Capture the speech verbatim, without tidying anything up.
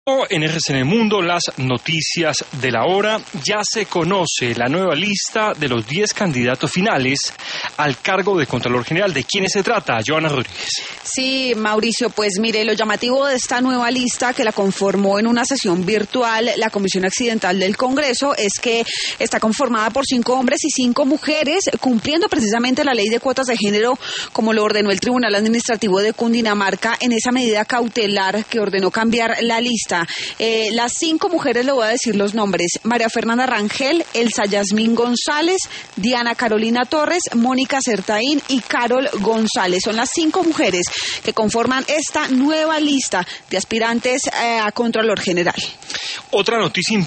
En R C N Mundo, las noticias de la hora. Ya se conoce la nueva lista de los diez candidatos finales al cargo de Contralor General. ¿De quiénes se trata? Joana Rodríguez. Sí, Mauricio, pues mire, lo llamativo de esta nueva lista que la conformó en una sesión virtual la Comisión Accidental del Congreso es que está conformada por cinco hombres y cinco mujeres, cumpliendo precisamente la ley de cuotas de género como lo ordenó el Tribunal Administrativo de Cundinamarca en esa medida cautelar que ordenó cambiar la lista. Eh, las cinco mujeres, le voy a decir los nombres: María Fernanda Rangel, Elsa Yasmín González, Diana Carolina Torres, Mónica Certaín y Carol González. Son las cinco mujeres que conforman esta nueva lista de aspirantes eh, a Contralor General. Otra noticia